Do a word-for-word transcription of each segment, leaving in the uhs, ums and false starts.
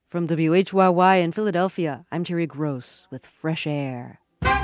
From W H Y Y in Philadelphia, I'm Terry Gross with Fresh Air.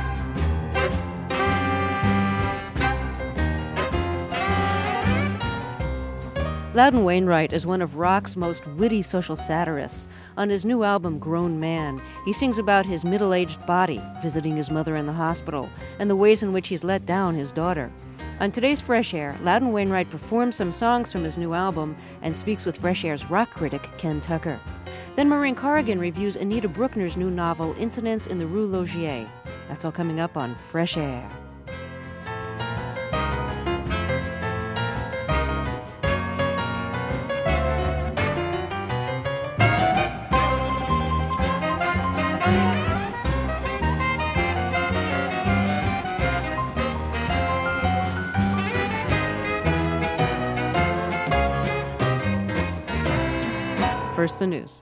Loudon Wainwright is one of rock's most witty social satirists. On his new album, Grown Man, he sings about his middle-aged body, visiting his mother in the hospital, and the ways in which he's let down his daughter. On today's Fresh Air, Loudon Wainwright performs some songs from his new album and speaks with Fresh Air's rock critic, Ken Tucker. Then Maureen Corrigan reviews Anita Brookner's new novel, Incidents in the Rue Logier. That's all coming up on Fresh Air. First, the news.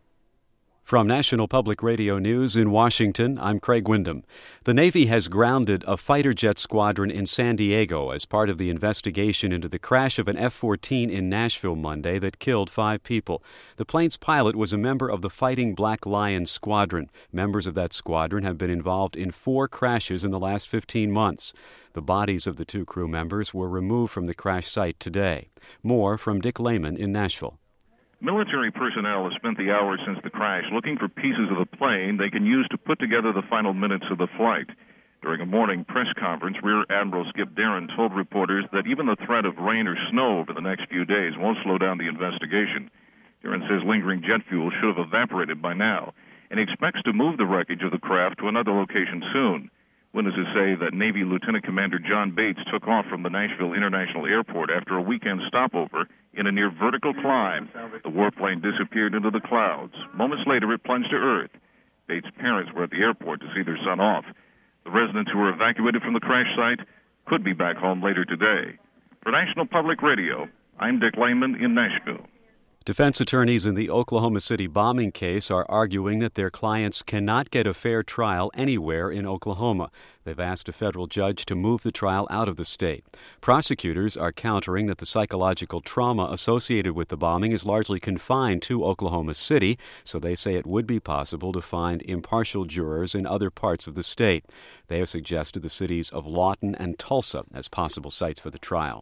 From National Public Radio News in Washington, I'm Craig Windham. The Navy has grounded a fighter jet squadron in San Diego as part of the investigation into the crash of an F fourteen in Nashville Monday that killed five people. The plane's pilot was a member of the Fighting Black Lion Squadron. Members of that squadron have been involved in four crashes in the last fifteen months. The bodies of the two crew members were removed from the crash site today. More from Dick Lehman in Nashville. Military personnel have spent the hours since the crash looking for pieces of the plane they can use to put together the final minutes of the flight. During a morning press conference, Rear Admiral Skip Darren told reporters that even the threat of rain or snow over the next few days won't slow down the investigation. Darren says lingering jet fuel should have evaporated by now, and he expects to move the wreckage of the craft to another location soon. Witnesses say that Navy Lieutenant Commander John Bates took off from the Nashville International Airport after a weekend stopover in a near vertical climb. The warplane disappeared into the clouds. Moments later, it plunged to Earth. Bates' parents were at the airport to see their son off. The residents who were evacuated from the crash site could be back home later today. For National Public Radio, I'm Dick Lehman in Nashville. Defense attorneys in the Oklahoma City bombing case are arguing that their clients cannot get a fair trial anywhere in Oklahoma. They've asked a federal judge to move the trial out of the state. Prosecutors are countering that the psychological trauma associated with the bombing is largely confined to Oklahoma City, so they say it would be possible to find impartial jurors in other parts of the state. They have suggested the cities of Lawton and Tulsa as possible sites for the trial.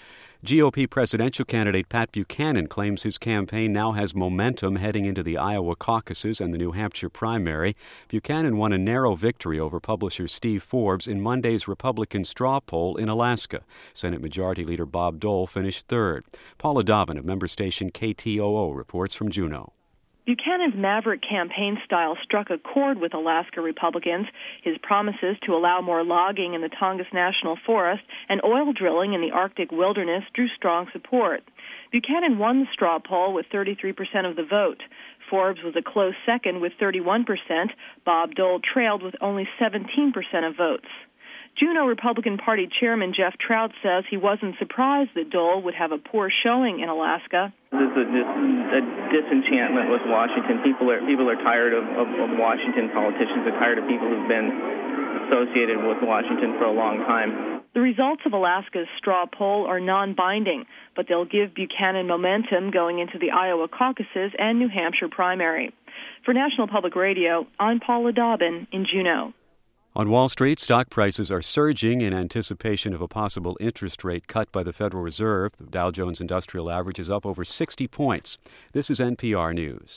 G O P presidential candidate Pat Buchanan claims his campaign now has momentum heading into the Iowa caucuses and the New Hampshire primary. Buchanan won a narrow victory over publisher Steve Forbes in Monday's Republican straw poll in Alaska. Senate Majority Leader Bob Dole finished third. Paula Dobbin of member station K T O O reports from Juneau. Buchanan's maverick campaign style struck a chord with Alaska Republicans. His promises to allow more logging in the Tongass National Forest and oil drilling in the Arctic wilderness drew strong support. Buchanan won the straw poll with thirty-three percent of the vote. Forbes was a close second with thirty-one percent. Bob Dole trailed with only seventeen percent of votes. Juneau Republican Party Chairman Jeff Trout says he wasn't surprised that Dole would have a poor showing in Alaska. There's a, dis- a disenchantment with Washington. People are people are tired of, of, of Washington politicians. They're tired of people who've been associated with Washington for a long time. The results of Alaska's straw poll are non-binding, but they'll give Buchanan momentum going into the Iowa caucuses and New Hampshire primary. For National Public Radio, I'm Paula Dobbin in Juneau. On Wall Street, stock prices are surging in anticipation of a possible interest rate cut by the Federal Reserve. The Dow Jones Industrial Average is up over sixty points. This is N P R News.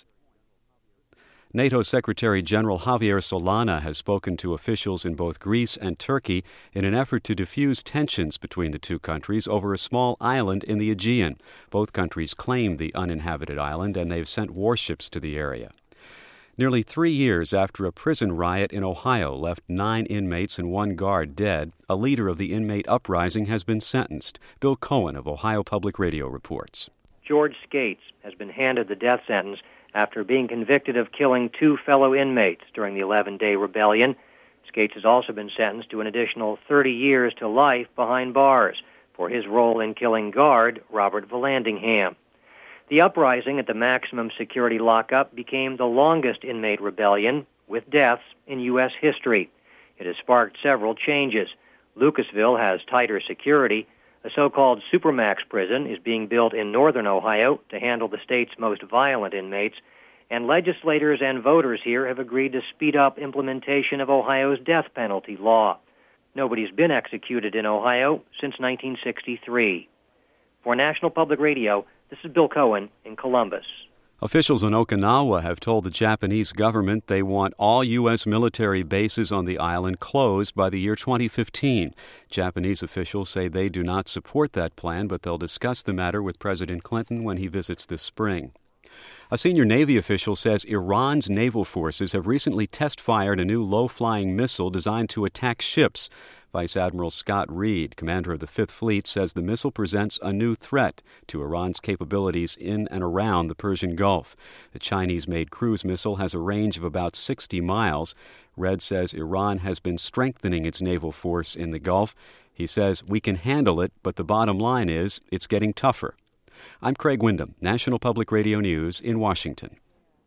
NATO Secretary General Javier Solana has spoken to officials in both Greece and Turkey in an effort to diffuse tensions between the two countries over a small island in the Aegean. Both countries claim the uninhabited island, and they've sent warships to the area. Nearly three years after a prison riot in Ohio left nine inmates and one guard dead, a leader of the inmate uprising has been sentenced. Bill Cohen of Ohio Public Radio reports. George Skates has been handed the death sentence after being convicted of killing two fellow inmates during the eleven-day rebellion. Skates has also been sentenced to an additional thirty years to life behind bars for his role in killing guard Robert Vallandigham. The uprising at the maximum security lockup became the longest inmate rebellion with deaths in U S history. It has sparked several changes. Lucasville has tighter security. A so-called Supermax prison is being built in northern Ohio to handle the state's most violent inmates. And legislators and voters here have agreed to speed up implementation of Ohio's death penalty law. Nobody's been executed in Ohio since nineteen sixty-three. For National Public Radio, this is Bill Cohen in Columbus. Officials in Okinawa have told the Japanese government they want all U S military bases on the island closed by the year twenty fifteen. Japanese officials say they do not support that plan, but they'll discuss the matter with President Clinton when he visits this spring. A senior Navy official says Iran's naval forces have recently test-fired a new low-flying missile designed to attack ships. Vice Admiral Scott Reed, commander of the Fifth Fleet, says the missile presents a new threat to Iran's capabilities in and around the Persian Gulf. The Chinese-made cruise missile has a range of about sixty miles. Reed says Iran has been strengthening its naval force in the Gulf. He says, "We can handle it, but the bottom line is it's getting tougher." I'm Craig Windham, National Public Radio News in Washington.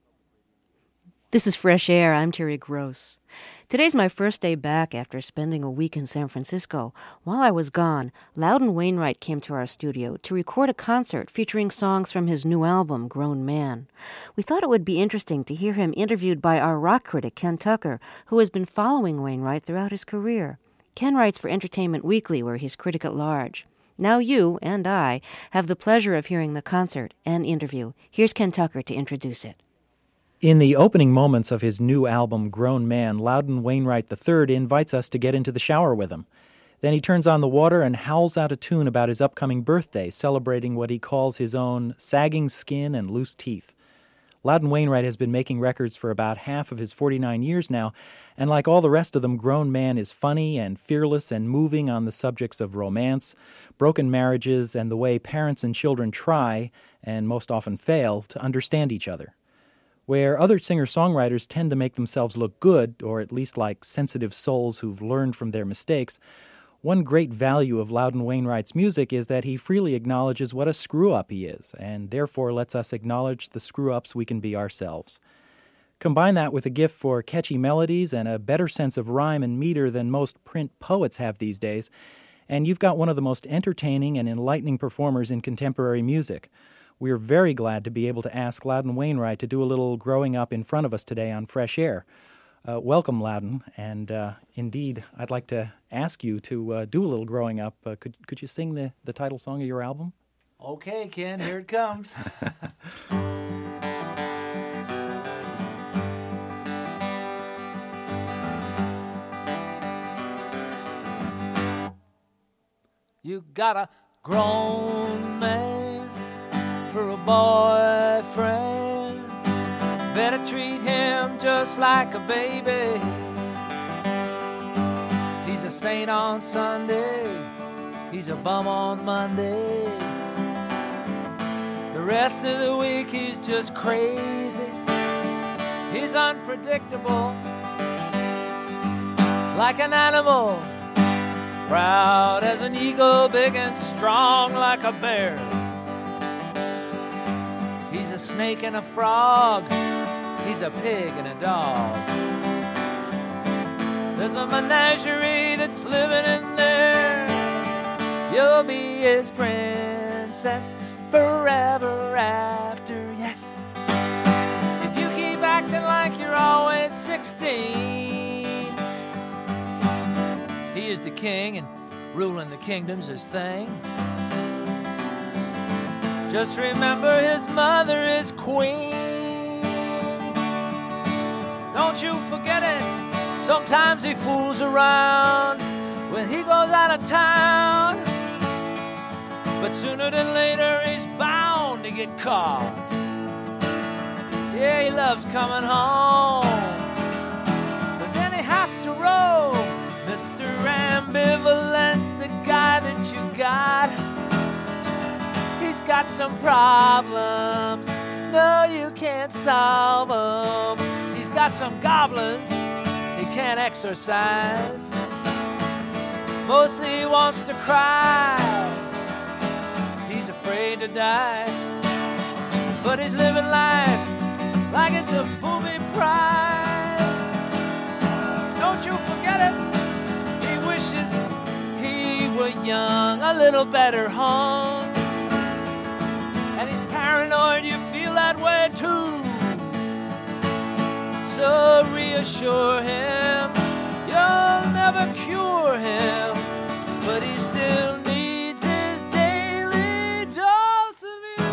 This is Fresh Air. I'm Terry Gross. Today's my first day back after spending a week in San Francisco. While I was gone, Loudon Wainwright came to our studio to record a concert featuring songs from his new album, Grown Man. We thought it would be interesting to hear him interviewed by our rock critic, Ken Tucker, who has been following Wainwright throughout his career. Ken writes for Entertainment Weekly, where he's critic at large. Now you and I have the pleasure of hearing the concert and interview. Here's Ken Tucker to introduce it. In the opening moments of his new album, Grown Man, Loudon Wainwright the third invites us to get into the shower with him. Then he turns on the water and howls out a tune about his upcoming birthday, celebrating what he calls his own sagging skin and loose teeth. Loudon Wainwright has been making records for about half of his forty-nine years now, and like all the rest of them, Grown Man is funny and fearless and moving on the subjects of romance, broken marriages, and the way parents and children try, and most often fail, to understand each other. Where other singer-songwriters tend to make themselves look good, or at least like sensitive souls who've learned from their mistakes, one great value of Loudon Wainwright's music is that he freely acknowledges what a screw-up he is, and therefore lets us acknowledge the screw-ups we can be ourselves. Combine that with a gift for catchy melodies and a better sense of rhyme and meter than most print poets have these days, and you've got one of the most entertaining and enlightening performers in contemporary music. We're very glad to be able to ask Loudon Wainwright to do a little growing up in front of us today on Fresh Air. Uh, welcome, Loudon, and uh, indeed, I'd like to ask you to uh, do a little growing up. Uh, could could you sing the, the title song of your album? Okay, Ken, here it comes. You got a grown man for a boyfriend. Better treat him just like a baby. He's a saint on Sunday, he's a bum on Monday. The rest of the week he's just crazy. He's unpredictable, like an animal, proud as an eagle, big and strong like a bear. He's a snake and a frog, he's a pig and a dog. There's a menagerie that's living in there. You'll be his princess forever after, yes. If you keep acting like you're always sixteen, he is the king and ruling the kingdom's his thing. Just remember his mother is queen. Don't you forget it. Sometimes he fools around when he goes out of town, but sooner than later he's bound to get caught. Yeah, he loves coming home, but then he has to roll. Mister Ambivalence, the guy that you got, he's got some problems. No, you can't solve them. He's got some goblins he can't exorcise. Mostly he wants to cry. He's afraid to die, but he's living life like it's a booby prize. Don't you forget it. He wishes he were young, a little better hung. And he's paranoid, you feel that way too. so reassure him you'll never cure him, but he still needs his daily dose of you.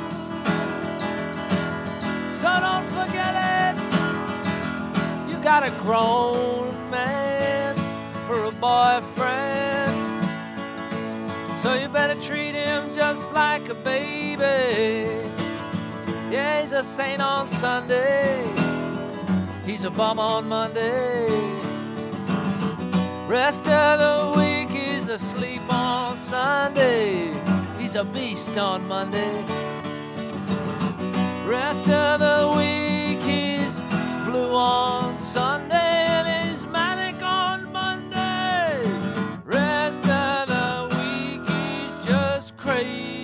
So don't forget it, you got a grown man for a boyfriend, so you better treat him just like a baby. Yeah, he's a saint on Sunday, he's a bum on Monday, rest of the week he's asleep on Sunday, he's a beast on Monday, rest of the week he's blue on Sunday, and he's manic on Monday, rest of the week he's just crazy.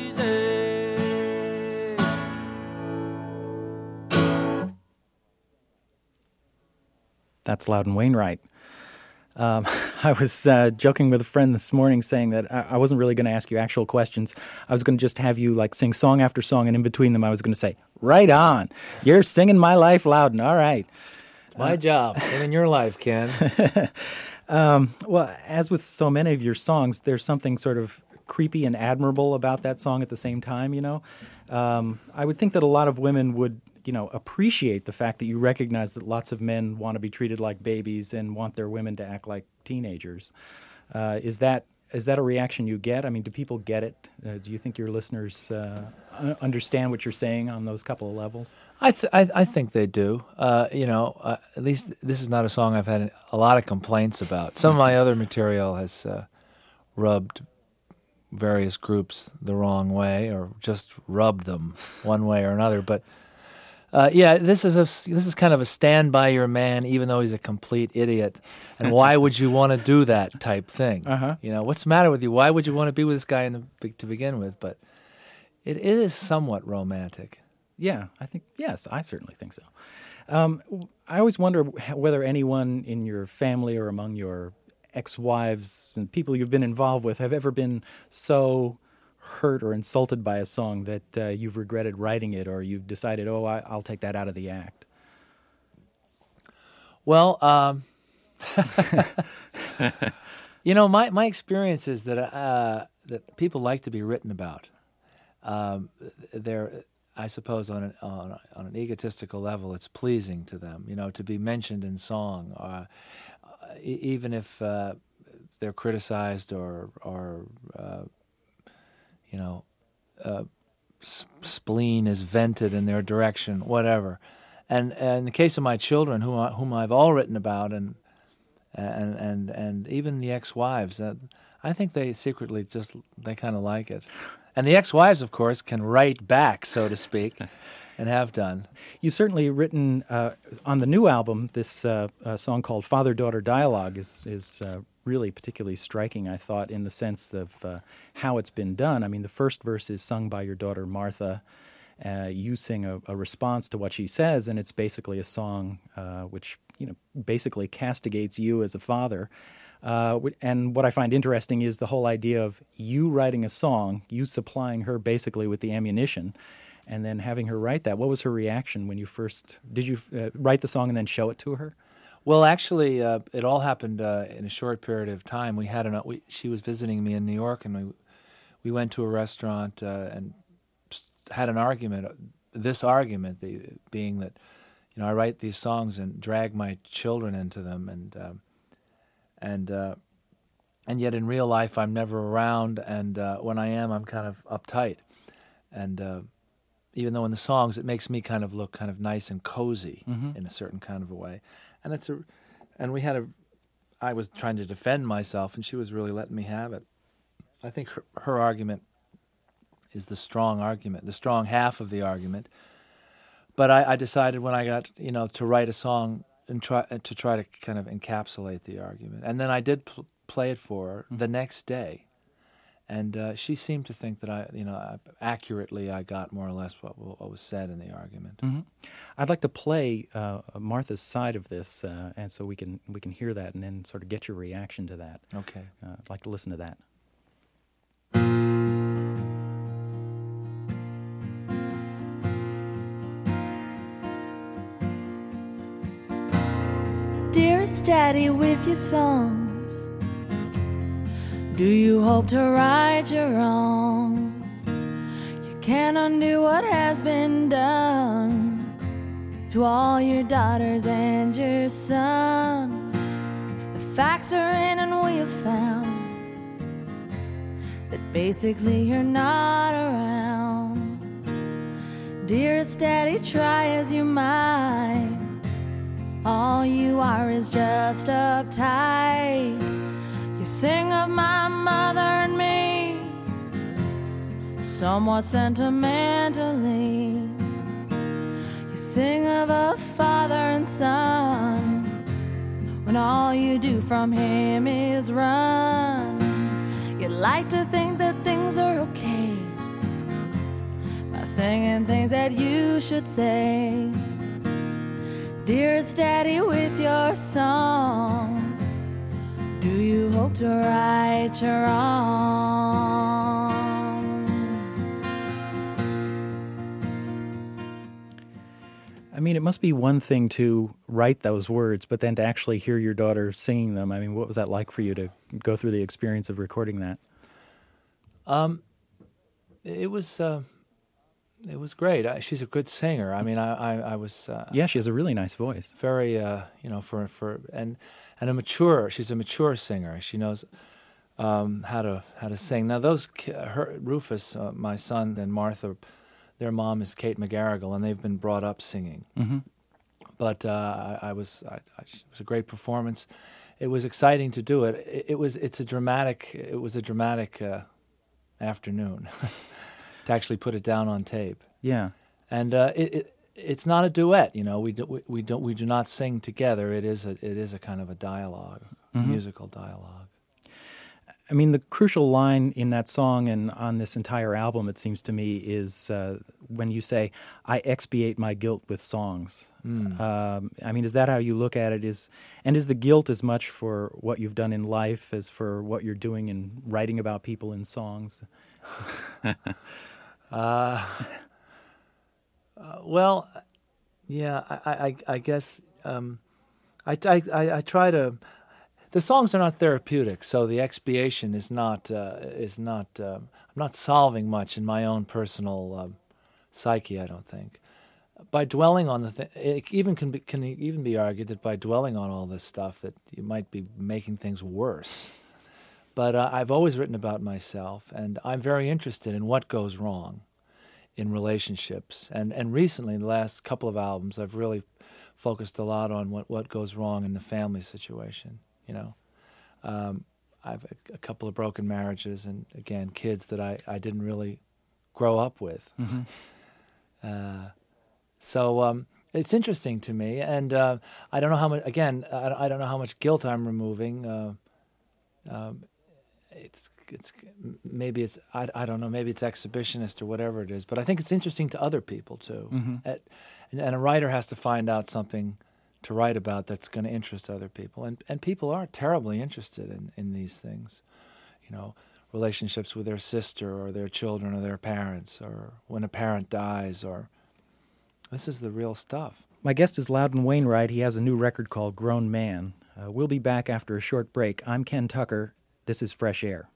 That's Loudon Wainwright. Um, I was uh, joking with a friend this morning saying that I, I wasn't really going to ask you actual questions. I was going to just have you like sing song after song, and in between them I was going to say, right on, you're singing my life, Loudon, all right. My uh, job, singing your life, Ken. um, well, as with so many of your songs, there's something sort of creepy and admirable about that song at the same time, you know. Um, I would think that a lot of women would, you know, appreciate the fact that you recognize that lots of men want to be treated like babies and want their women to act like teenagers. Uh, is that is that a reaction you get? I mean, do people get it? Uh, do you think your listeners uh, understand what you're saying on those couple of levels? I th- I, I think they do. Uh, you know, uh, at least this is not a song I've had a lot of complaints about. Some of my other material has uh, rubbed various groups the wrong way, or just rubbed them one way or another. But uh, yeah, this is a this is kind of a stand by your man, even though he's a complete idiot. And why would you want to do that type thing? Uh-huh. You know, what's the matter with you? Why would you want to be with this guy in the, to begin with? But it is somewhat romantic. Yeah, I think, yes, I certainly think so. Um, I always wonder whether anyone in your family or among your ex-wives and people you've been involved with have ever been so hurt or insulted by a song that uh, you've regretted writing it, or you've decided, oh, I, I'll take that out of the act. Well, um, you know, my, my experience is that uh, that people like to be written about. Um, they're, I suppose, on an, on, on an egotistical level, it's pleasing to them, you know, to be mentioned in song, uh, even if uh, they're criticized or, or uh, you know, uh, s- spleen is vented in their direction, whatever. And, and in the case of my children, whom I, whom I've all written about, and and and and even the ex-wives, uh, I think they secretly just they kind of like it. And the ex-wives, of course, can write back, so to speak. And have done. You've certainly written uh, on the new album. This uh, uh, song called "Father-Daughter Dialogue" is is uh, really particularly striking, I thought, in the sense of uh, how it's been done. I mean, the first verse is sung by your daughter Martha. Uh, you sing a, a response to what she says, and it's basically a song uh, which, you know, basically castigates you as a father. Uh, and what I find interesting is the whole idea of you writing a song, you supplying her basically with the ammunition, and then having her write that. What was her reaction when you first, did you uh, write the song and then show it to her? Well, actually, uh, it all happened uh, in a short period of time. We had an, we, she was visiting me in New York, and we we went to a restaurant uh, and had an argument. This argument the, being that, you know, I write these songs and drag my children into them, and um, and uh, and yet in real life I'm never around, and uh, when I am, I'm kind of uptight, and. Uh, Even though in the songs it makes me kind of look kind of nice and cozy mm-hmm. in a certain kind of a way, and it's a, and we had a, I was trying to defend myself, and she was really letting me have it. I think her, her argument is the strong argument, the strong half of the argument. But I, I decided when I got, you know, to write a song and try to try to kind of encapsulate the argument, and then I did pl- play it for her mm-hmm. the next day. And uh, she seemed to think that I, you know, accurately I got more or less what, what was said in the argument. Mm-hmm. I'd like to play uh, Martha's side of this, uh, and so we can we can hear that and then sort of get your reaction to that. Okay. Uh, I'd like to listen to that. steady with your songs? Do you hope to right your wrongs? You can't undo what has been done to all your daughters and your son. The facts are in and we have found that basically you're not around. Dearest Daddy, try as you might, all you are is just uptight. You sing of my mother and me somewhat sentimentally. You sing of a father and son when all you do from him is run. You like to think that things are okay by singing things that you should say. Dearest Daddy, with your songs, do you hope to right your wrongs? I mean, it must be one thing to write those words, but then to actually hear your daughter singing them. I mean, what was that like for you to go through the experience of recording that? Um, it was uh, it was great. I, she's a good singer. I mean, I I, I was uh, yeah, she has a really nice voice. Very uh, you know for for and and a mature. She's a mature singer. She knows um, how to how to sing. Now those her Rufus, uh, my son, and Martha. Their mom is Kate McGarrigle, and they've been brought up singing. Mm-hmm. But uh, I, I was, I, I, it was a great performance. It was exciting to do it. It, it was, it's a dramatic. It was a dramatic uh, afternoon to actually put it down on tape. Yeah, and uh, it, it, it's not a duet. You know, we do, we, we don't we do not sing together. It is a it is a kind of a dialogue, mm-hmm. musical dialogue. I mean, the crucial line in that song and on this entire album, it seems to me, is uh, when you say, I expiate my guilt with songs. Mm. Um, I mean, is that how you look at it? Is And is the guilt as much for what you've done in life as for what you're doing in writing about people in songs? uh, uh, well, yeah, I, I, I guess um, I, I, I try to... The songs are not therapeutic, so the expiation is not uh, is not. Uh, I'm not solving much in my own personal um, psyche. I don't think. By dwelling on the thing, it even can be, can even be argued that by dwelling on all this stuff, that you might be making things worse. But uh, I've always written about myself, and I'm very interested in what goes wrong in relationships. And and recently, the last couple of albums, I've really focused a lot on what, what goes wrong in the family situation. You know, um, I've a, a couple of broken marriages, and again, kids that I, I didn't really grow up with. Mm-hmm. uh, so um, it's interesting to me, and uh, I don't know how much. Again, I, I don't know how much guilt I'm removing. Uh, um, it's it's maybe it's I, I don't know. Maybe it's exhibitionist or whatever it is. But I think it's interesting to other people too. Mm-hmm. At, and, and a writer has to find out something to write about that's going to interest other people. And and people are terribly interested in, in these things. You know, relationships with their sister or their children or their parents, or when a parent dies, or this is the real stuff. My guest is Loudon Wainwright. He has a new record called Grown Man. Uh, we'll be back after a short break. I'm Ken Tucker. This is Fresh Air.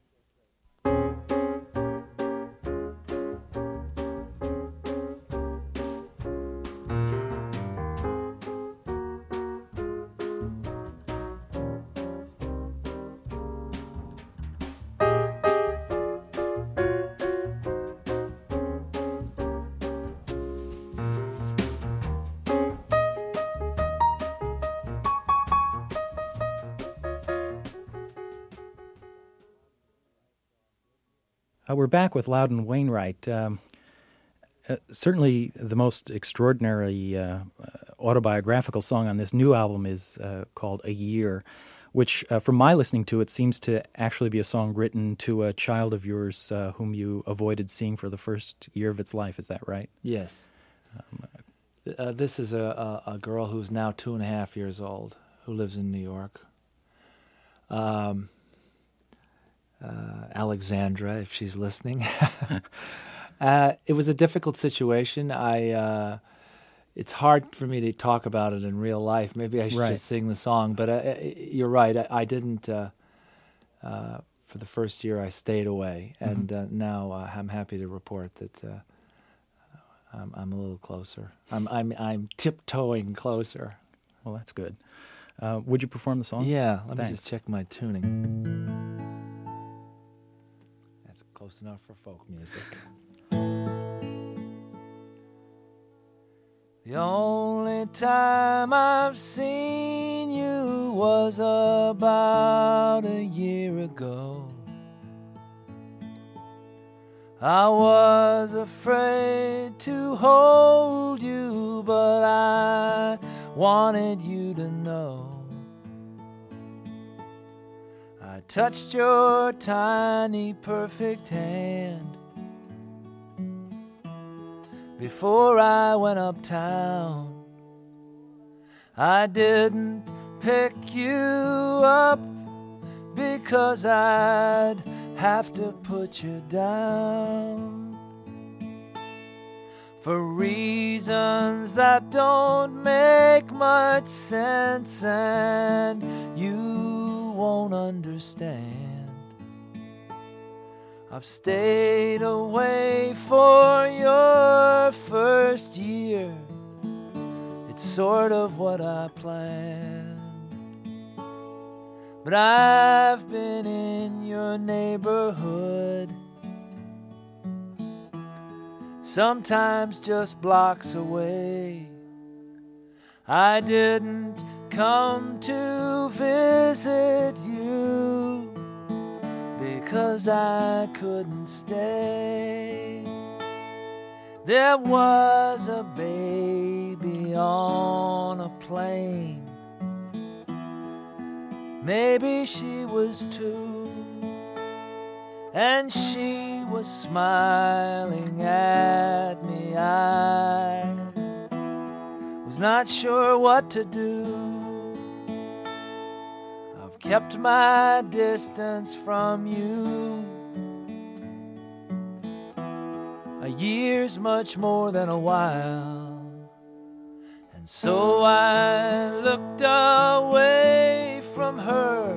Uh, we're back with Loudon Wainwright. Um, uh, certainly the most extraordinary uh, autobiographical song on this new album is uh, called A Year, which, uh, from my listening to it, seems to actually be a song written to a child of yours uh, whom you avoided seeing for the first year of its life. Is that right? Yes. Um, uh, this is a, a, a girl who's now two and a half years old, who lives in New York. Um... Uh, Alexandra, if she's listening. uh, it was a difficult situation. I, uh, it's hard for me to talk about it in real life. Maybe I should Right. just sing the song. But uh, you're right. I, I didn't. Uh, uh, for the first year, I stayed away, Mhm. and uh, now uh, I'm happy to report that uh, I'm, I'm a little closer. I'm I'm I'm tiptoeing closer. Well, that's good. Uh, would you perform the song? Yeah. Let me Thanks. just check my tuning. That's close enough for folk music. The only time I've seen you was about a year ago. I was afraid to hold you, but I wanted you to know. I touched your tiny, perfect hand before I went uptown. I didn't pick you up because I'd have to put you down for reasons that don't make much sense, and you won't understand. I've stayed away for your first year. It's sort of what I planned. But I've been in your neighborhood, sometimes just blocks away. I didn't come to visit you because I couldn't stay. There was a baby on a plane. Maybe she was two, and she was smiling at me. I was not sure what to do. I've kept my distance from you. A year's much more than a while, and so I looked away from her,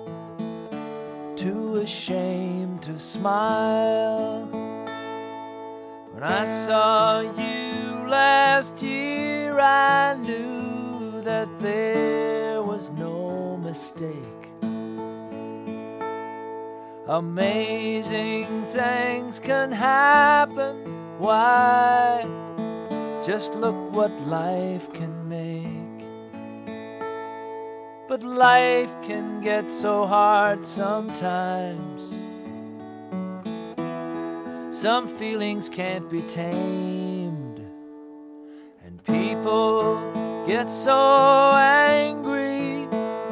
too ashamed to smile. When I saw you last year, I knew that there was no mistake. Amazing things can happen. Why? Just look what life can make. But life can get so hard sometimes. Some feelings can't be tamed, and people get so angry,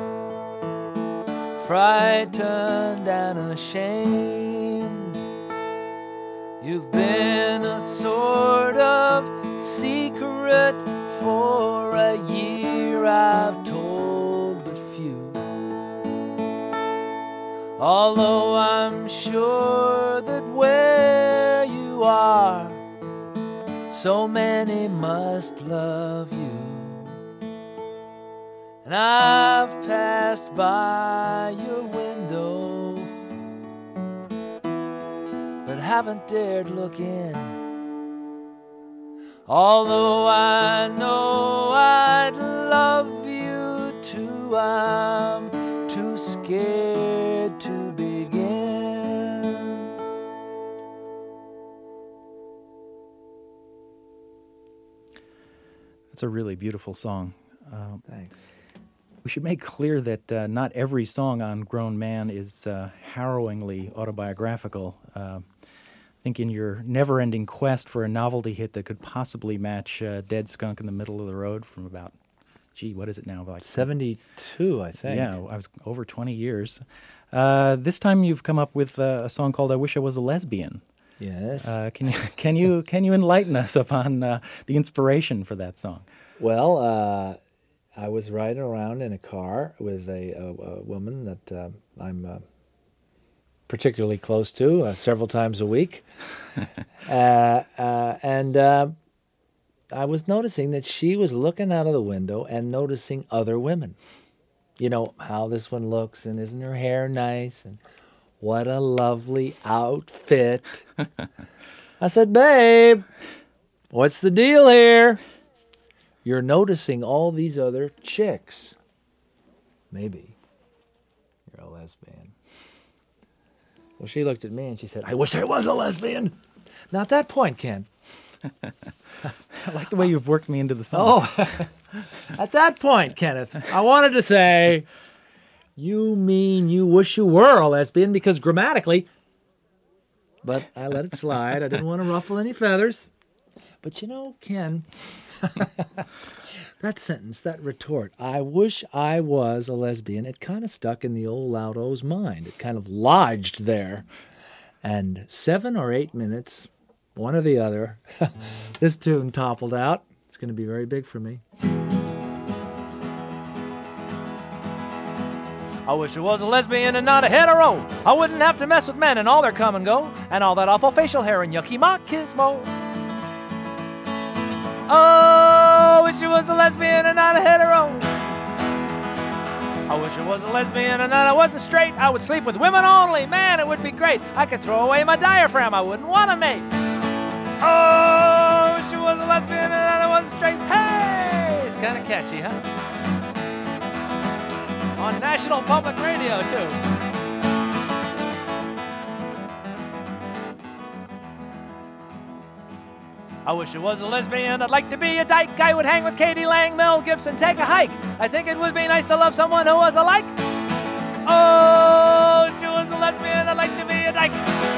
frightened and ashamed. You've been a sort of secret for a year, I've told but few. Although I'm sure that where you are, so many must love you. And I've passed by your window, but haven't dared look in. Although I know I'd love you too, I'm too scared to begin. That's a really beautiful song. Um, Thanks. We should make clear that uh, not every song on Grown Man is uh, harrowingly autobiographical. Uh, I think in your never-ending quest for a novelty hit that could possibly match uh, Dead Skunk in the Middle of the Road from about, gee, what is it now? Like seventy-two, I think. Yeah, I was over twenty years. Uh, this time you've come up with uh, a song called I Wish I Was a Lesbian. Yes. Uh, can, you, can, you, can you enlighten us upon uh, the inspiration for that song? Well, uh, I was riding around in a car with a, a, a woman that uh, I'm uh, particularly close to uh, several times a week. uh, uh, and uh, I was noticing that she was looking out of the window and noticing other women. You know, how this one looks, and isn't her hair nice, and what a lovely outfit. I said, babe, what's the deal here? You're noticing all these other chicks. Maybe you're a lesbian. Well, she looked at me and she said, I wish I was a lesbian. Now at that point, Ken. I like the way you've worked me into the song. Oh, at that point, Kenneth, I wanted to say, you mean you wish you were a lesbian because grammatically, but I let it slide. I didn't want to ruffle any feathers. But you know, Ken, that sentence, that retort, I wish I was a lesbian, it kind of stuck in the old Loud O's mind. It kind of lodged there. And seven or eight minutes, one or the other, this tune toppled out. It's going to be very big for me. I wish I was a lesbian and not a hetero. I wouldn't have to mess with men and all their come and go, and all that awful facial hair and yucky machismo. Oh, wish I was a lesbian and not a hetero. I wish I was a lesbian and that I wasn't straight. I would sleep with women only. Man, it would be great. I could throw away my diaphragm. I wouldn't want a mate. Oh, wish I was a lesbian and that I wasn't straight. Hey, it's kind of catchy, huh? On National Public Radio, too. I wish I was a lesbian, I'd like to be a dyke. I would hang with Katie Lang, Mel Gibson, take a hike. I think it would be nice to love someone who was alike. Oh, if she was a lesbian, I'd like to be a dyke.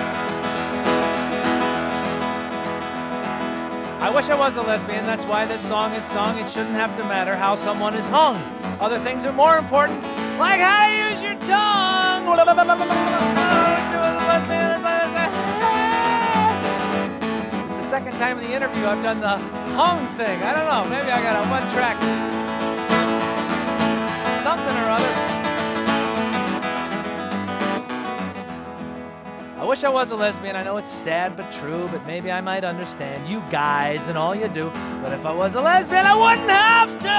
I wish I was a lesbian, that's why this song is sung. It shouldn't have to matter how someone is hung. Other things are more important, like how you use your tongue. Oh, if she was a lesbian, second time in the interview I've done the hung thing. I don't know, maybe I got a one track something or other. I wish I was a lesbian. I know it's sad but true, but maybe I might understand you guys and all you do. But if I was a lesbian, I wouldn't have to.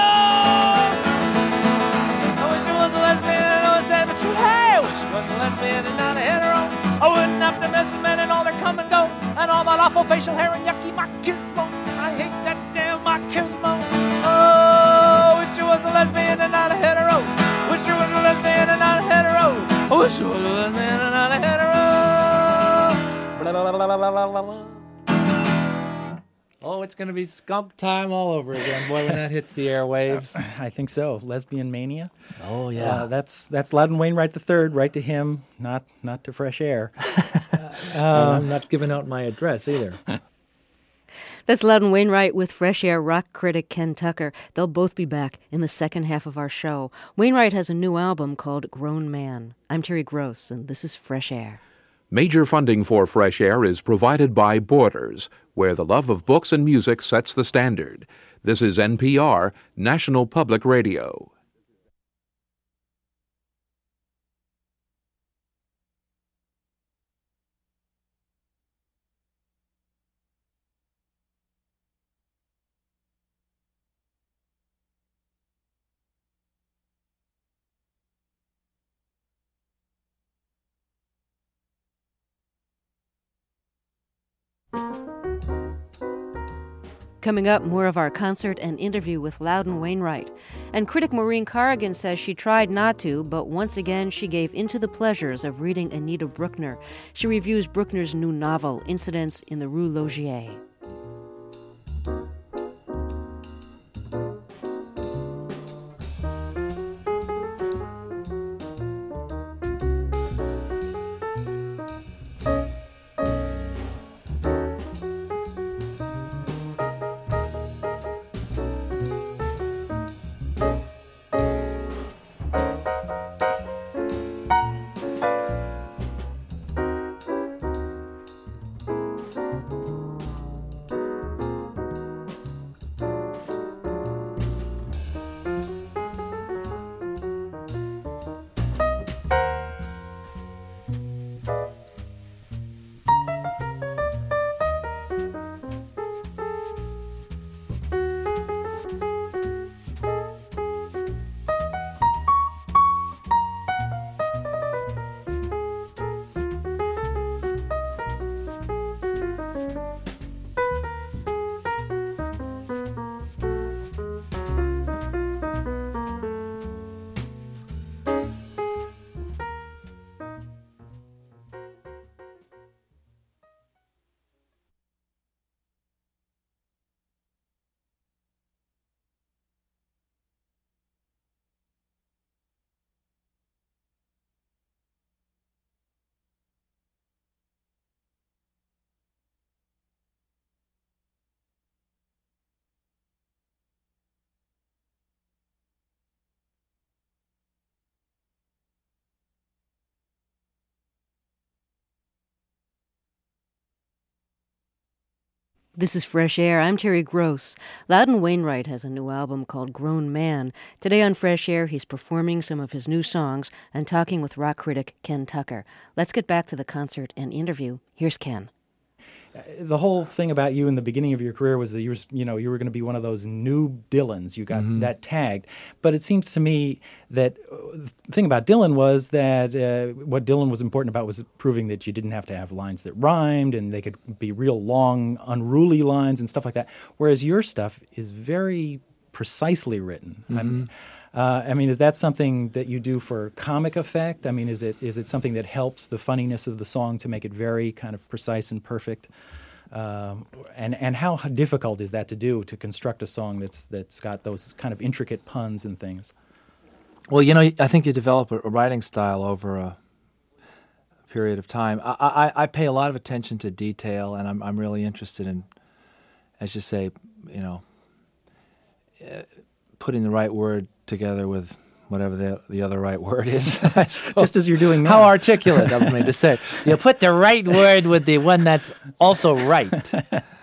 I wish I was a lesbian. I know it's sad but true. Hey, I wish I was a lesbian and not a hetero. I wouldn't have to mess with men and all their come and go, and all that awful facial hair and yucky machismo. I hate that damn machismo. Oh, wish I was a lesbian and not a hetero. Wish I was a lesbian and not a hetero. I wish I was a lesbian and not a hetero. Blah, blah, blah, blah, blah, blah, blah. Oh, it's going to be skunk time all over again, boy, when that hits the airwaves. I think so. Lesbian Mania. Oh, yeah. Uh, that's that's Loudon Wainwright the third, right to him, not not to Fresh Air. uh, I'm not giving out my address either. That's Loudon Wainwright with Fresh Air rock critic Ken Tucker. They'll both be back in the second half of our show. Wainwright has a new album called Grown Man. I'm Terry Gross, and this is Fresh Air. Major funding for Fresh Air is provided by Borders, where the love of books and music sets the standard. This is N P R, National Public Radio. Coming up, more of our concert and interview with Loudon Wainwright. And critic Maureen Corrigan says she tried not to, but once again she gave into the pleasures of reading Anita Brookner. She reviews Brookner's new novel, Incidents in the Rue Logier. This is Fresh Air. I'm Terry Gross. Loudon Wainwright has a new album called Grown Man. Today on Fresh Air, he's performing some of his new songs and talking with rock critic Ken Tucker. Let's get back to the concert and interview. Here's Ken. The whole thing about you in the beginning of your career was that you were, you know, you were going to be one of those new Dylans. You got mm-hmm. that tagged. But it seems to me that the thing about Dylan was that uh, what Dylan was important about was proving that you didn't have to have lines that rhymed and they could be real long, unruly lines and stuff like that. Whereas your stuff is very precisely written. Mm-hmm. I mean, Uh, I mean, is that something that you do for comic effect? I mean, is it is it something that helps the funniness of the song to make it very kind of precise and perfect? Um, and and how difficult is that to do, to construct a song that's that's got those kind of intricate puns and things? Well, you know, I think you develop a, a writing style over a period of time. I, I, I pay a lot of attention to detail, and I'm I'm really interested in, as you say, you know, uh, putting the right word together with whatever the the other right word is. I Just as you're doing now. How articulate of me to say. You put the right word with the one that's also right.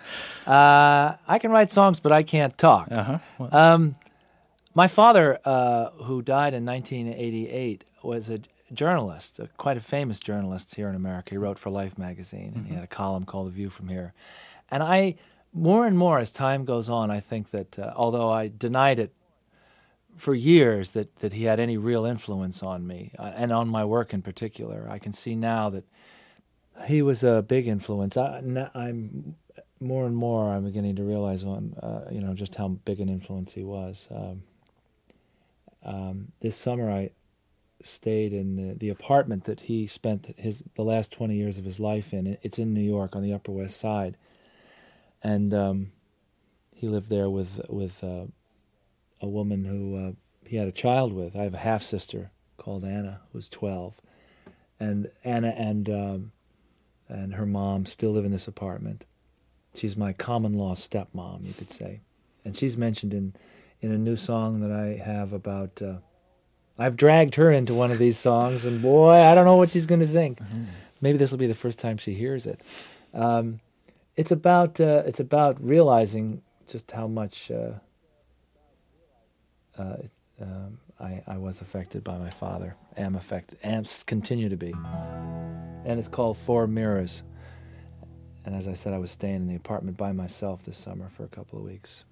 Uh, I can write songs, but I can't talk. Uh-huh. Well. Um, my father, uh, who died in nineteen eighty-eight, was a journalist, a, quite a famous journalist here in America. He wrote for Life magazine, and mm-hmm. he had a column called The View from Here. And I, more and more as time goes on, I think that uh, although I denied it for years that, that he had any real influence on me, uh, and on my work in particular, I can see now that he was a big influence. I, I'm more and more I'm beginning to realize on uh, you know just how big an influence he was. Um, um, this summer I stayed in the, the apartment that he spent his the last twenty years of his life in. It's in New York on the Upper West Side, and um, he lived there with with. Uh, a woman who uh, he had a child with. I have a half-sister called Anna, who's twelve. And Anna and um, and her mom still live in this apartment. She's my common-law stepmom, you could say. And she's mentioned in, in a new song that I have about... Uh, I've dragged her into one of these songs, and boy, I don't know what she's going to think. Mm-hmm. Maybe this will be the first time she hears it. Um, it's about uh, it's about realizing just how much... Uh, Uh, um, I, I was affected by my father, am affected, am continue to be. And it's called Four Mirrors. And as I said, I was staying in the apartment by myself this summer for a couple of weeks.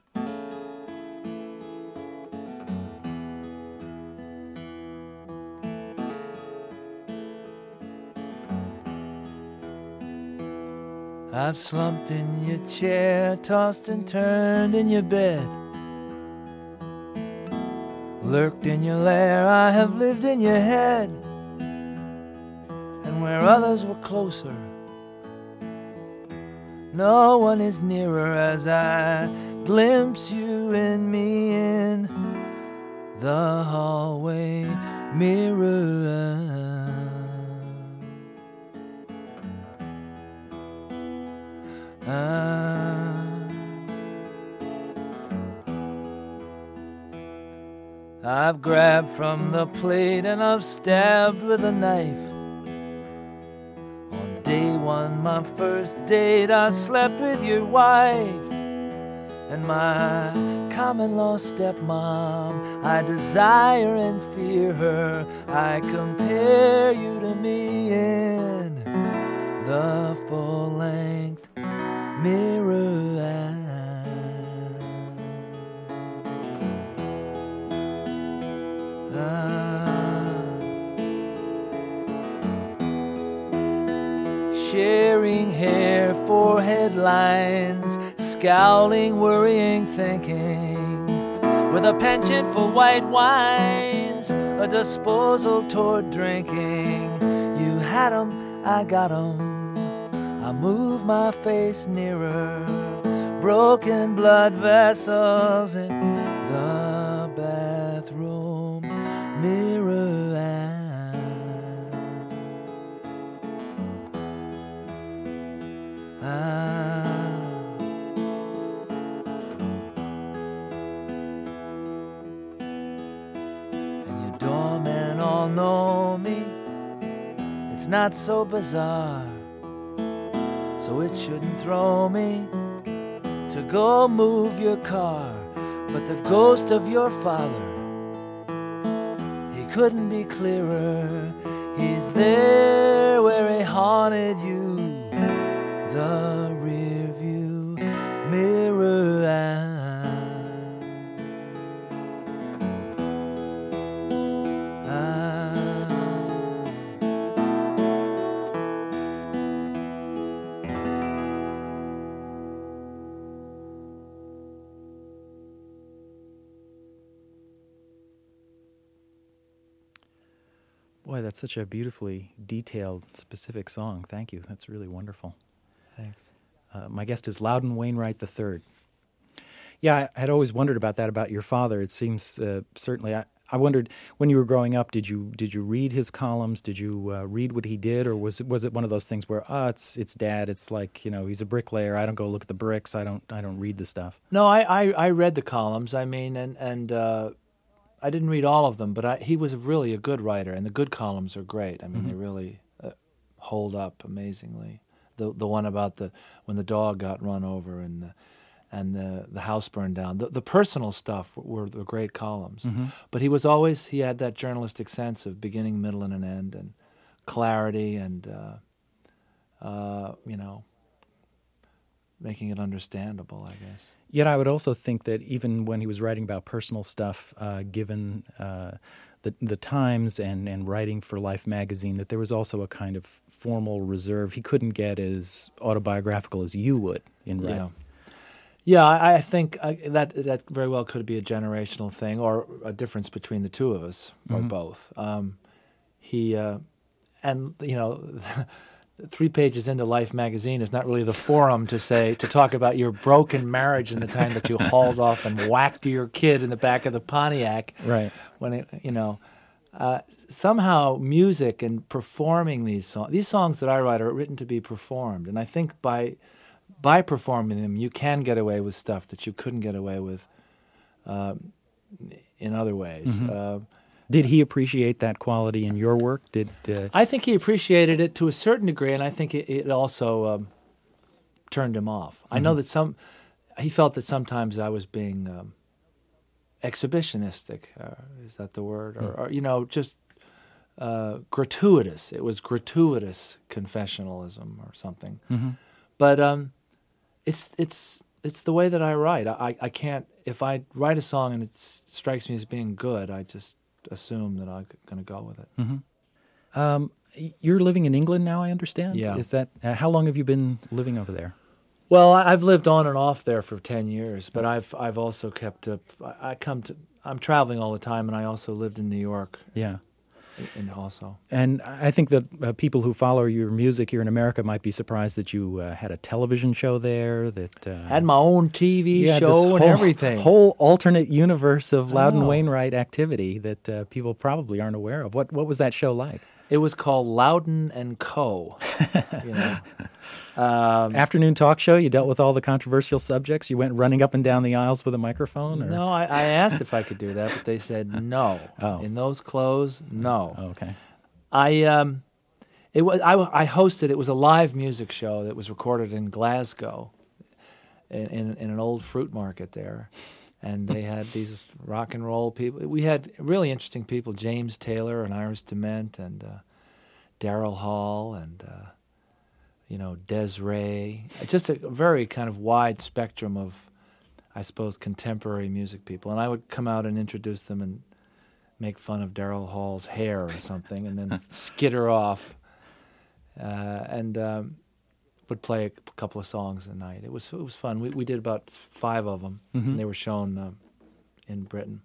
I've slumped in your chair, tossed and turned in your bed, lurked in your lair, I have lived in your head. And where others were closer, no one is nearer as I glimpse you and me in the hallway mirror. Ah. I've grabbed from the plate and I've stabbed with a knife. On day one, my first date, I slept with your wife. And my common-law stepmom, I desire and fear her. I compare you to me in the full-length mirror. Sharing hair for headlines, scowling, worrying, thinking, with a penchant for white wines, a disposal toward drinking. You had 'em, I got 'em, I move my face nearer, broken blood vessels in the bathroom mirror. Know me, it's not so bizarre, so it shouldn't throw me to go move your car, but the ghost of your father, he couldn't be clearer. He's there where he haunted you, the rear view mirror. Ah, Boy, that's such a beautifully detailed, specific song. Thank you. That's really wonderful. Thanks. Uh, my guest is Loudon Wainwright the third. Yeah, I had always wondered about that, about your father. It seems uh, certainly... I, I wondered, when you were growing up, did you did you read his columns? Did you uh, read what he did? Or was it, was it one of those things where, ah, oh, it's it's Dad, it's like, you know, he's a bricklayer, I don't go look at the bricks, I don't I don't read the stuff? No, I, I, I read the columns, I mean, and... and uh, I didn't read all of them, but I, he was really a good writer, and the good columns are great. I mean, mm-hmm. they really uh, hold up amazingly. The the one about the when the dog got run over and the, and the the house burned down. The the personal stuff were the great columns. Mm-hmm. But he was always he had that journalistic sense of beginning, middle, and an end, and clarity, and uh, uh, you know, making it understandable, I guess. Yet I would also think that even when he was writing about personal stuff, uh, given uh, the the times and, and writing for Life magazine, that there was also a kind of formal reserve. He couldn't get as autobiographical as you would in writing. Yeah, yeah I, I think I, that that very well could be a generational thing or a difference between the two of us, or mm-hmm. both. Um, he, uh, and, you know... Three pages into Life magazine is not really the forum to say to talk about your broken marriage and the time that you hauled off and whacked your kid in the back of the Pontiac. Right. When it, you know, uh, somehow music and performing these songs, these songs that I write are written to be performed, and I think by by performing them, you can get away with stuff that you couldn't get away with uh, in other ways. Mm-hmm. Uh, Did he appreciate that quality in your work? Did uh... I think he appreciated it to a certain degree, and I think it, it also um, turned him off. Mm-hmm. I know that some he felt that sometimes I was being um, exhibitionistic. Uh, is that the word? Mm. Or, or you know, just uh, gratuitous. It was gratuitous confessionalism or something. Mm-hmm. But um, it's it's it's the way that I write. I I can't if I write a song and it strikes me as being good, I just assume that I'm going to go with it. Mm-hmm. Um, you're living in England now, I understand? Yeah. Is that, uh, how long have you been living over there? Well, I've lived on and off there for ten years, but I've I've also kept up, I, I come to, I'm traveling all the time, and I also lived in New York. Yeah. And also. And I think that uh, people who follow your music here in America might be surprised that you uh, had a television show there, that... Uh, had my own T V yeah, show and whole, everything. whole alternate universe of Loudon oh. Wainwright activity that uh, people probably aren't aware of. What What was that show like? It was called Loudon and Co. you know. Um, Afternoon talk show, you dealt with all the controversial subjects? You went running up and down the aisles with a microphone? Or? No, I, I asked if I could do that, but they said no. Oh. In those clothes, no. Oh, okay. I um, it was I, I hosted. It was a live music show that was recorded in Glasgow, in in, in an old fruit market there, and they had these rock and roll people. We had really interesting people: James Taylor and Iris DeMent and uh, Daryl Hall and uh, you know Des'ree. Just a very kind of wide spectrum of, I suppose, contemporary music people. And I would come out and introduce them and make fun of Daryl Hall's hair or something, and then skitter off, uh, and um, would play a couple of songs a night. It was it was fun. We we did about five of them, mm-hmm. and they were shown uh, in Britain.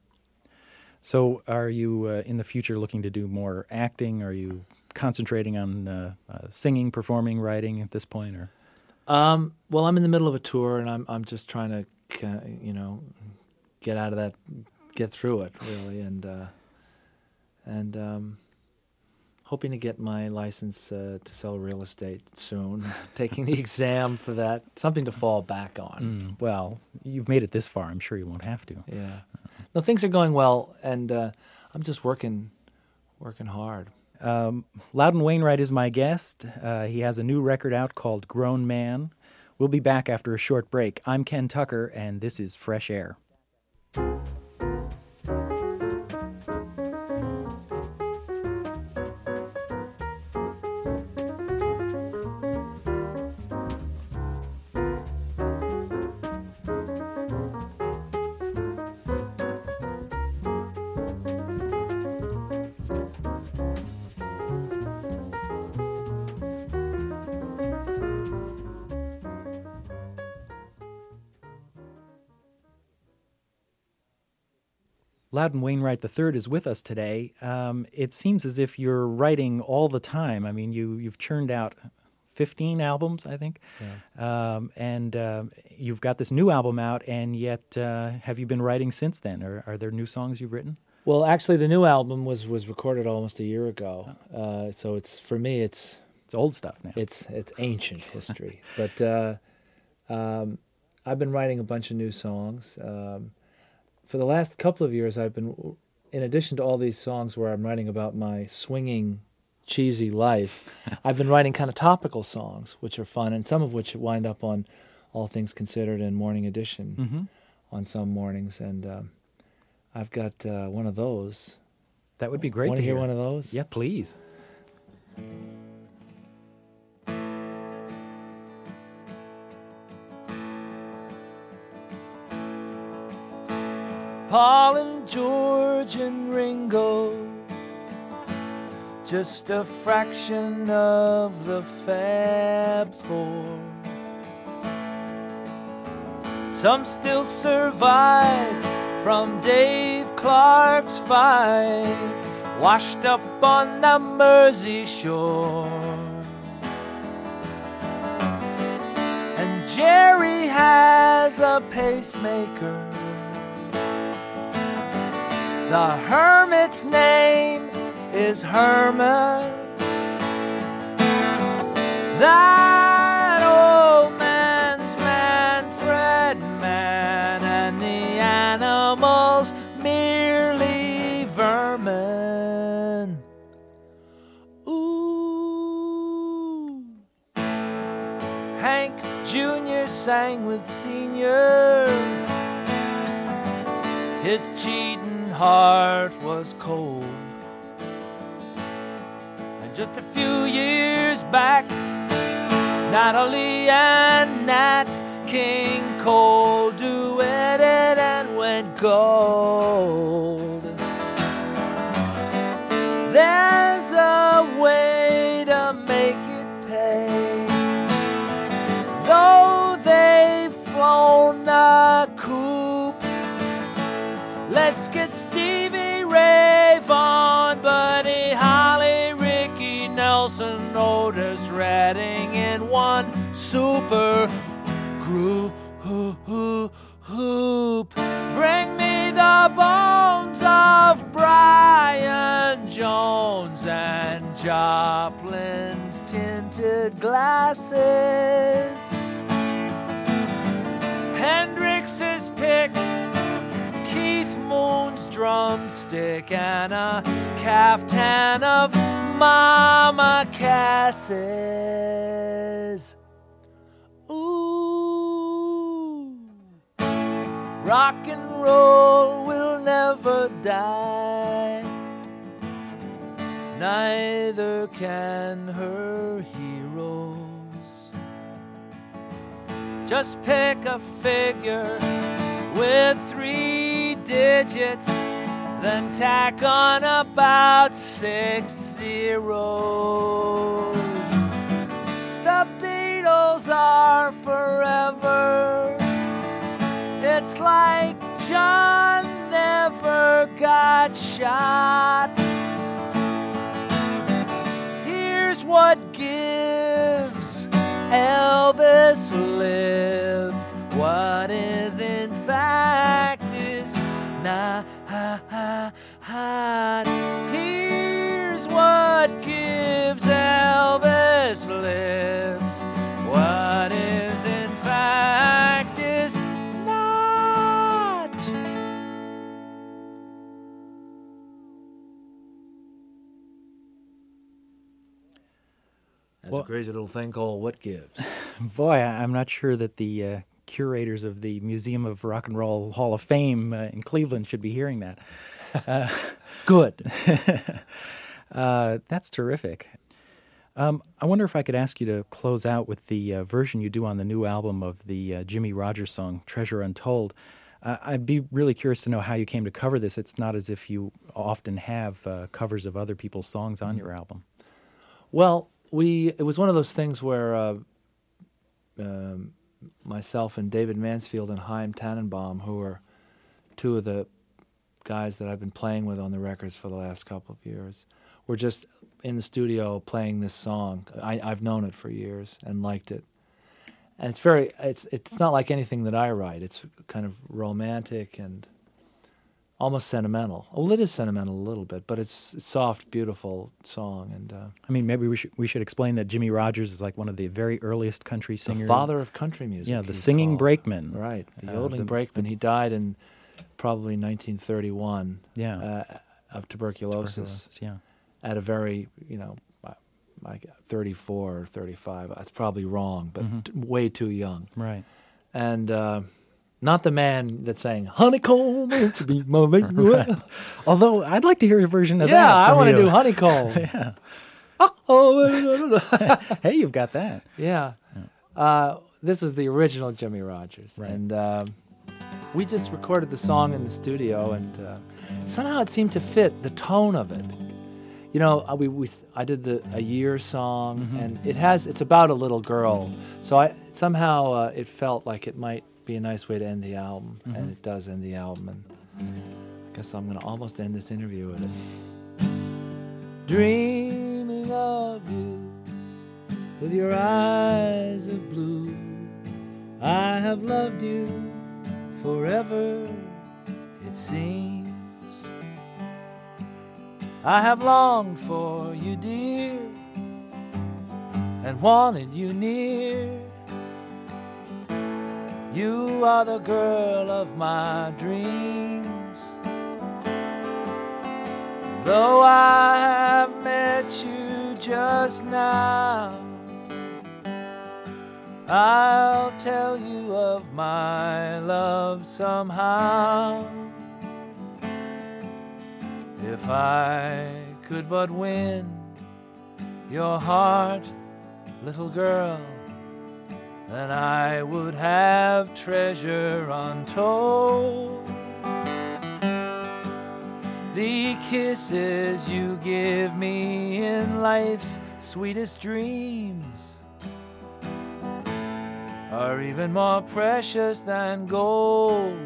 So, are you uh, in the future looking to do more acting? Are you concentrating on uh, uh, singing, performing, writing at this point, or? Um, well, I'm in the middle of a tour, and I'm I'm just trying to, kinda, you know, get out of that, get through it really, and. Uh, And um, hoping to get my license uh, to sell real estate soon. Taking the exam for that, something to fall back on. Mm, well, you've made it this far. I'm sure you won't have to. Yeah. No, things are going well, and uh, I'm just working, working hard. Um, Loudon Wainwright is my guest. Uh, he has a new record out called Grown Man. We'll be back after a short break. I'm Ken Tucker, and this is Fresh Air. Loudon Wainwright the third is with us today. Um, it seems as if you're writing all the time. I mean, you, you've churned out fifteen albums, I think, yeah. um, and uh, you've got this new album out, and yet uh, have you been writing since then? Or are there new songs you've written? Well, actually, the new album was, was recorded almost a year ago, uh, so it's for me, it's it's old stuff now. It's it's ancient history, but uh, um, I've been writing a bunch of new songs. Um, For the last couple of years, I've been, in addition to all these songs where I'm writing about my swinging, cheesy life, I've been writing kind of topical songs, which are fun, and some of which wind up on All Things Considered and Morning Edition mm-hmm. on some mornings, and um, I've got uh, one of those. That would be great Want to hear. hear one of those? Yeah, please. Paul and George and Ringo, just a fraction of the Fab Four. Some still survive from Dave Clark's Five, washed up on the Mersey shore. And Jerry has a pacemaker. The hermit's name is Herman. That old man's Manfred Man, and the animals merely vermin. Ooh. Hank Junior sang with Senior. His cheating heart was cold. And just a few years back, Natalie and Nat King Cole duetted and went gold. There's a way to make it pay, though they've flown the coop. Let's get Stevie Ray Vaughan, Buddy Holly, Ricky Nelson, Otis Redding in one super group. Bring me the bones of Brian Jones and Joplin's tinted glasses. Hendrix's pick, Keith Moon's drumstick, and a caftan of Mama Cass's. Ooh, rock and roll will never die, neither can her heroes. Just pick a figure with three digits, then tack on about six zeros. The Beatles are forever. It's like John never got shot. Here's what gives: Elvis lives. What is in fact is not. Here's what gives: Elvis lives. What is in fact is not. That's Well, a crazy little thing called What Gives. Boy, I- I'm not sure that the uh, curators of the Museum of Rock and Roll Hall of Fame uh, in Cleveland should be hearing that. Uh, Good. uh, that's terrific. Um, I wonder if I could ask you to close out with the uh, version you do on the new album of the uh, Jimmie Rodgers song, Treasure Untold. Uh, I'd be really curious to know how you came to cover this. It's not as if you often have uh, covers of other people's songs on your album. Well, we it was one of those things where uh, um, myself and David Mansfield and Chaim Tannenbaum, who are two of the guys that I've been playing with on the records for the last couple of years, were just in the studio playing this song. I, I've known it for years and liked it. And it's very, it's it's not like anything that I write. It's kind of romantic and almost sentimental. Well, it is sentimental a little bit, but it's a soft, beautiful song. And uh, I mean, maybe we should we should explain that Jimmie Rodgers is like one of the very earliest country singers. The father of country music. Yeah, the singing called. brakeman. Right, the Uh, yodeling the- brakeman. He died in probably nineteen thirty-one. Yeah. Uh, of tuberculosis. Tuberculosis, yeah. At a very, you know, like thirty-four or thirty-five. That's probably wrong, but Mhm. t- way too young. Right. And uh, not the man that sang "Honeycomb to be my baby." Right. Although I'd like to hear a version of Yeah, that. I from want to you. do "Honeycomb." Yeah. Oh, Hey, you've got that. yeah. Uh, this was the original Jimmie Rodgers, Right. and um, we just recorded the song in the studio, and uh, somehow it seemed to fit the tone of it. You know, uh, we, we I did the a year song, Mhm. and it has it's about a little girl. So I somehow uh, it felt like it might be a nice way to end the album, Mhm. and it does end the album. And I guess I'm gonna almost end this interview with it. Dreaming of you with your eyes of blue, I have loved you forever, it seems. I have longed for you, dear, and wanted you near. You are the girl of my dreams. Though I have met you just now, I'll tell you of my love somehow. If I could but win your heart, little girl, then I would have treasure untold. The kisses you give me in life's sweetest dreams are even more precious than gold.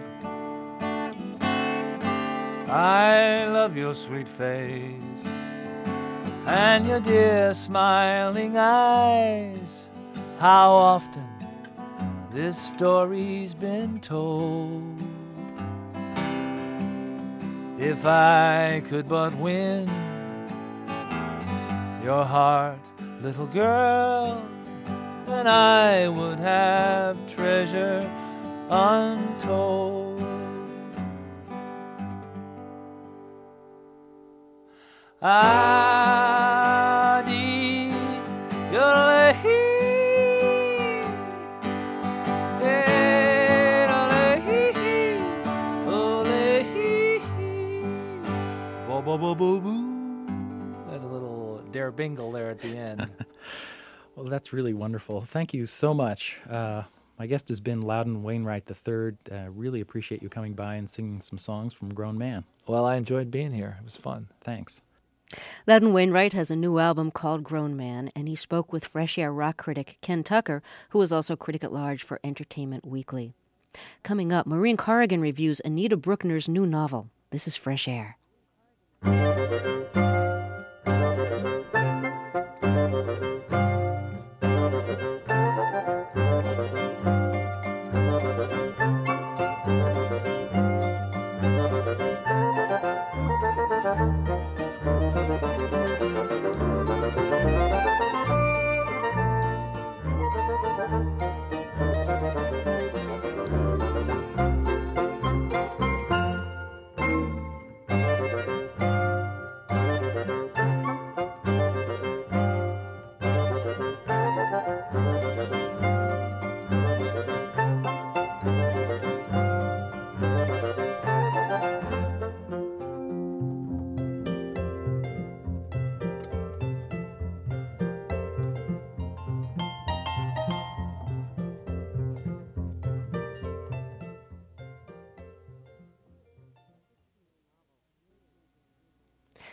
I love your sweet face and your dear smiling eyes. How often this story's been told. If I could but win your heart, little girl, then I would have treasure untold. Adi Yolehi Olehi Olehi Bo bo bo bo boo. There's a little Dare Bingle there at the end. Well, that's really wonderful. Thank you so much. Uh, my guest has been Loudon Wainwright the third. Uh, really appreciate you coming by and singing some songs from Grown Man. Well, I enjoyed being here. It was fun. Thanks. Loudon Wainwright has a new album called Grown Man, and he spoke with Fresh Air rock critic Ken Tucker, who is also critic at large for Entertainment Weekly. Coming up, Maureen Corrigan reviews Anita Brookner's new novel. This is Fresh Air.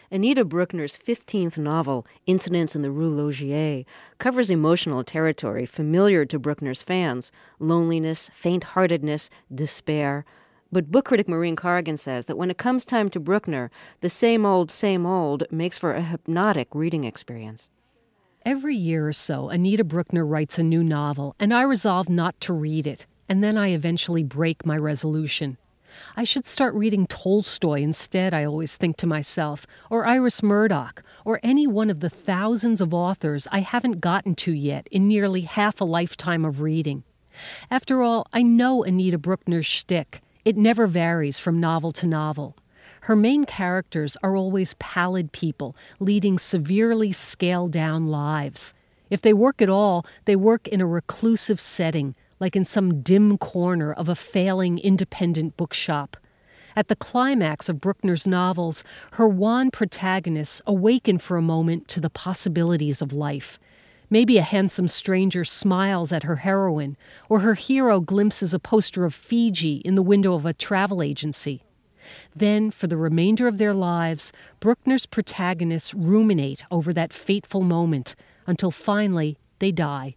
Anita Bruckner's fifteenth novel, Incidents in the Rue Laugier, covers emotional territory familiar to Bruckner's fans: loneliness, faint-heartedness, despair. But book critic Maureen Corrigan says that when it comes time to Bruckner, the same old, same old makes for a hypnotic reading experience. Every year or so, Anita Bruckner writes a new novel, and I resolve not to read it, and then I eventually break my resolution. I should start reading Tolstoy instead, I always think to myself, or Iris Murdoch, or any one of the thousands of authors I haven't gotten to yet in nearly half a lifetime of reading. After all, I know Anita Bruckner's shtick. It never varies from novel to novel. Her main characters are always pallid people leading severely scaled-down lives. If they work at all, they work in a reclusive setting, like in some dim corner of a failing independent bookshop. At the climax of Bruckner's novels, her wan protagonists awaken for a moment to the possibilities of life. Maybe a handsome stranger smiles at her heroine, or her hero glimpses a poster of Fiji in the window of a travel agency. Then, for the remainder of their lives, Bruckner's protagonists ruminate over that fateful moment until finally they die.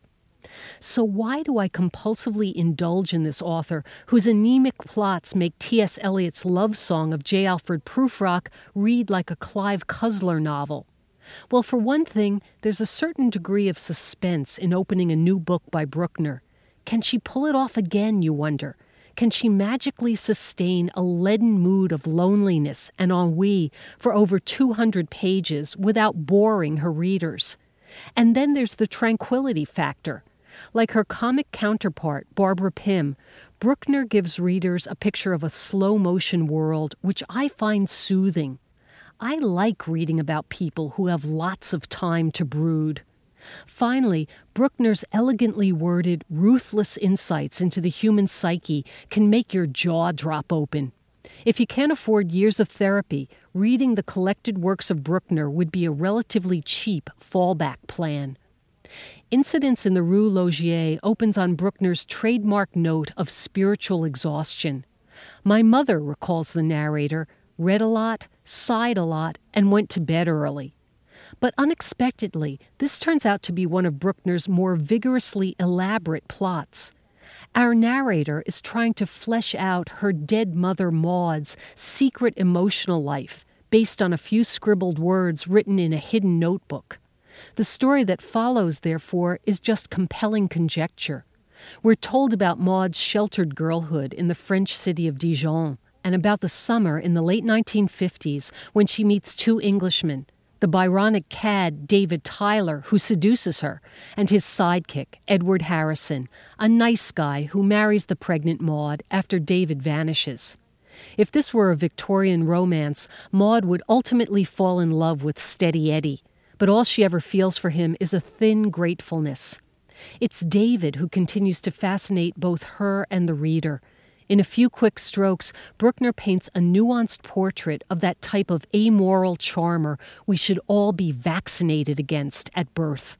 So why do I compulsively indulge in this author whose anemic plots make T S Eliot's love song of J. Alfred Prufrock read like a Clive Cussler novel? Well, for one thing, there's a certain degree of suspense in opening a new book by Bruckner. Can she pull it off again, you wonder? Can she magically sustain a leaden mood of loneliness and ennui for over two hundred pages without boring her readers? And then there's the tranquility factor. Like her comic counterpart, Barbara Pym, Bruckner gives readers a picture of a slow-motion world, which I find soothing. I like reading about people who have lots of time to brood. Finally, Bruckner's elegantly worded, ruthless insights into the human psyche can make your jaw drop open. If you can't afford years of therapy, reading the collected works of Bruckner would be a relatively cheap fallback plan. Incidents in the Rue Laugier opens on Bruckner's trademark note of spiritual exhaustion. My mother, recalls the narrator, read a lot, sighed a lot, and went to bed early. But unexpectedly, this turns out to be one of Bruckner's more vigorously elaborate plots. Our narrator is trying to flesh out her dead mother Maud's secret emotional life based on a few scribbled words written in a hidden notebook. The story that follows, therefore, is just compelling conjecture. We're told about Maud's sheltered girlhood in the French city of Dijon, and about the summer in the late nineteen fifties when she meets two Englishmen, the Byronic cad David Tyler, who seduces her, and his sidekick, Edward Harrison, a nice guy who marries the pregnant Maud after David vanishes. If this were a Victorian romance, Maud would ultimately fall in love with Steady Eddie, but all she ever feels for him is a thin gratefulness. It's David who continues to fascinate both her and the reader. In a few quick strokes, Bruckner paints a nuanced portrait of that type of amoral charmer we should all be vaccinated against at birth.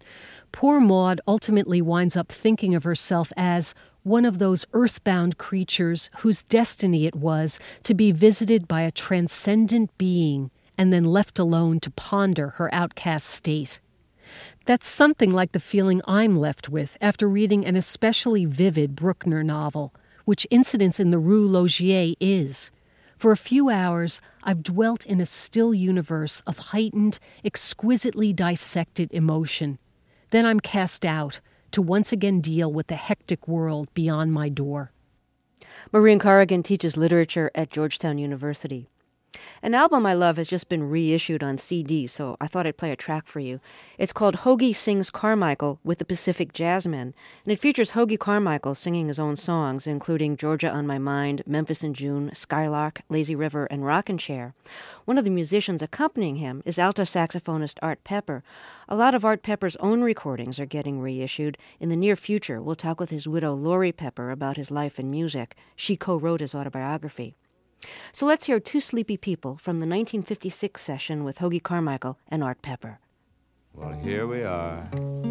Poor Maud ultimately winds up thinking of herself as one of those earthbound creatures whose destiny it was to be visited by a transcendent being and then left alone to ponder her outcast state. That's something like the feeling I'm left with after reading an especially vivid Bruckner novel, which Incidents in the Rue Laugier is. For a few hours, I've dwelt in a still universe of heightened, exquisitely dissected emotion. Then I'm cast out to once again deal with the hectic world beyond my door. Maureen Corrigan teaches literature at Georgetown University. An album I love has just been reissued on C D, so I thought I'd play a track for you. It's called Hoagy Sings Carmichael with the Pacific Jazzmen, and it features Hoagy Carmichael singing his own songs, including Georgia on My Mind, Memphis in June, Skylark, Lazy River, and Rockin' Chair. One of the musicians accompanying him is alto saxophonist Art Pepper. A lot of Art Pepper's own recordings are getting reissued. In the near future, we'll talk with his widow Lori Pepper about his life and music. She co-wrote his autobiography. So let's hear Two Sleepy People from the nineteen fifty-six session with Hoagy Carmichael and Art Pepper. Well, here we are,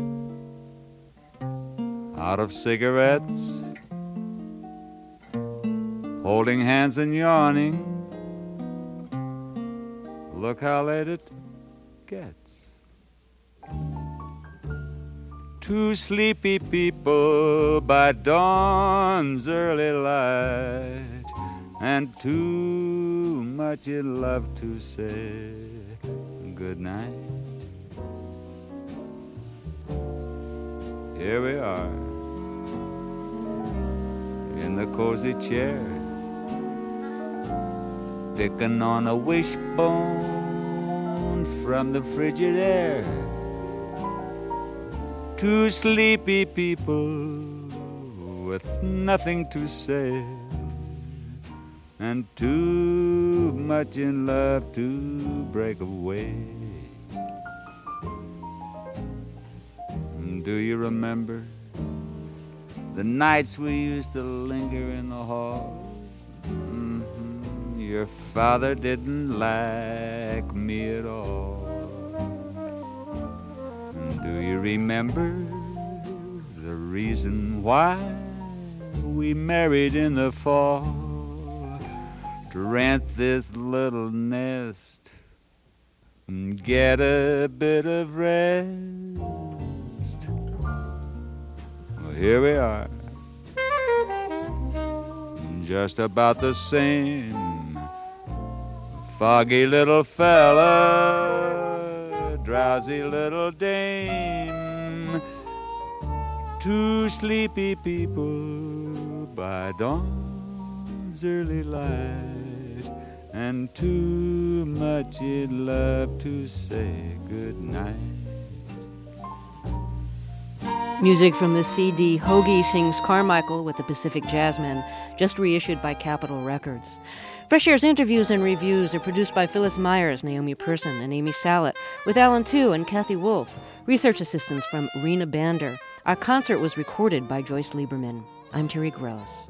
out of cigarettes, holding hands and yawning, Look how late it gets. Two sleepy people by dawn's early light, and too much in love to say good night. Here we are in the cozy chair, picking on a wishbone from the frigid air. Two sleepy people with nothing to say, and too much in love to break away. Do you remember the nights we used to linger in the hall? Mm-hmm. Your father didn't like me at all. Do you remember the reason why we married in the fall? To rent this little nest and get a bit of rest. Well, here we are, just about the same. Foggy little fella, drowsy little dame. Two sleepy people by dawn's early light, and too much in love to say good night. Music from the C D Hoagie Sings Carmichael with the Pacific Jazzmen, just reissued by Capitol Records. Fresh Air's interviews and reviews are produced by Phyllis Myers, Naomi Persson, and Amy Sallet, with Alan Tu and Kathy Wolf. Research assistance from Rena Bander. Our concert was recorded by Joyce Lieberman. I'm Terry Gross.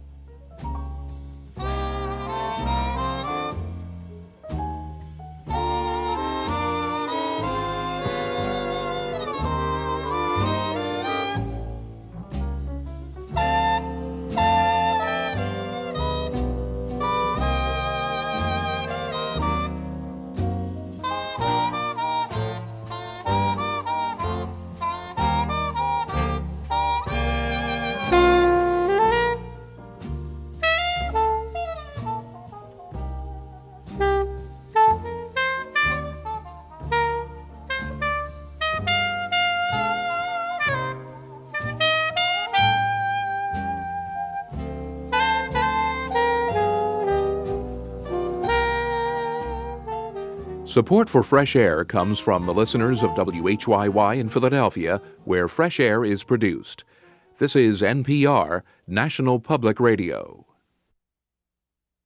Support for Fresh Air comes from the listeners of W H Y Y in Philadelphia, where Fresh Air is produced. This is N P R, National Public Radio.